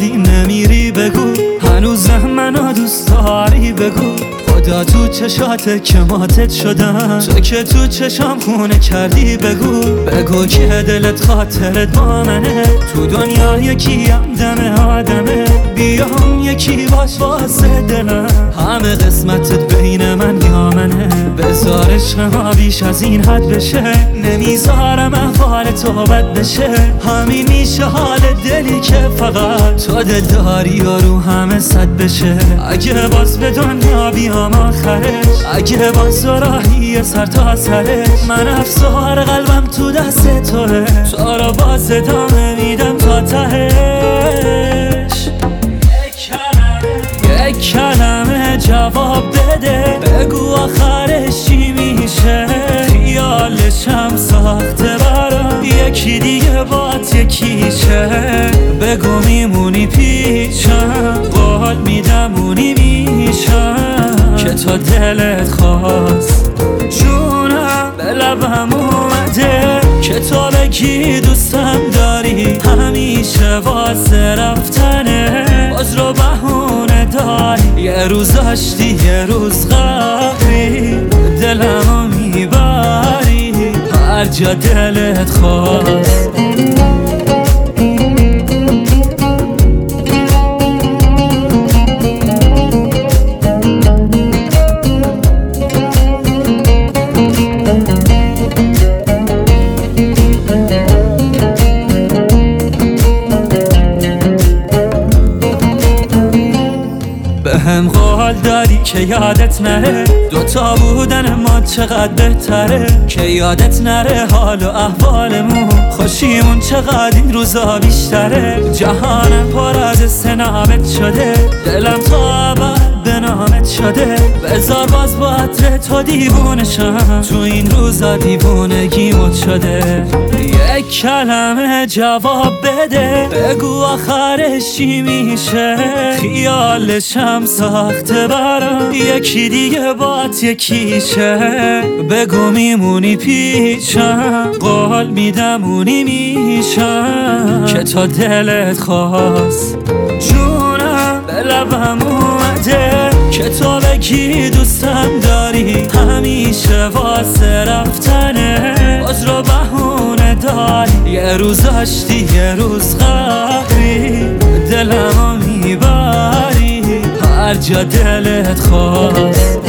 ولی نمیری بگو هنوزم منو دوست داری بگو خدا تو چشاته که ماتت شدم تو که تو چشام خونه کردی بگو که دلت خاطرت با منه تو دنیا یکیم دم آدمه بیام یکی باش واسه دلم همه قسمتت بین من یا منه بذار عشق ما بیش از این حد بشه نمیذارم احوال تو بد بشه همین میشه حال دلی که فقط تو دل داری و رو همه صد بشه اگه باز به دنیا بیام آخرش اگه باز راهی سر تا سرش من افسار قلبم تو دست توه تو را باز ادامه میدم تا تهش یک کلمه جواب بده بگو آخرش چی میشه خیالشم ساخته برام یکی دیگه بات یکیشه بگو میمونی پیشم قول میدم اونی میشم که تا دلت خواست جونم به لبم اومده که تو بگی دوستم داری همیشه واسه رفتنه باز رو بهونه داری یه روز داشتی یه روز قهری دلمو میبری هر جا دلت خواست هم قول داری که یادت نره دوتا بودن ما چقدر بهتره که یادت نره حال و احوالمون خوشیمون چقدر این روزا بیشتره جهانم پر از سنابت شده دلم تا ابد به نامت شده بذار باز با عطر تو دیوونشم تو این روزا دیوونگیمت شده یک کلمه جواب بده بگو آخرش چی میشه خیالشم ساخته برام یکی دیگه بات یکیشه بگو میمونی پیشم قول میدم اونی میشم که تا دلت خواست جونم به لبم اومده که تو بگی دوستم داری همیشه واسه رفتنه باز رو بهونه داری یه روز داشتی یه روز قهری دلمو میبری هر جا دلت خواست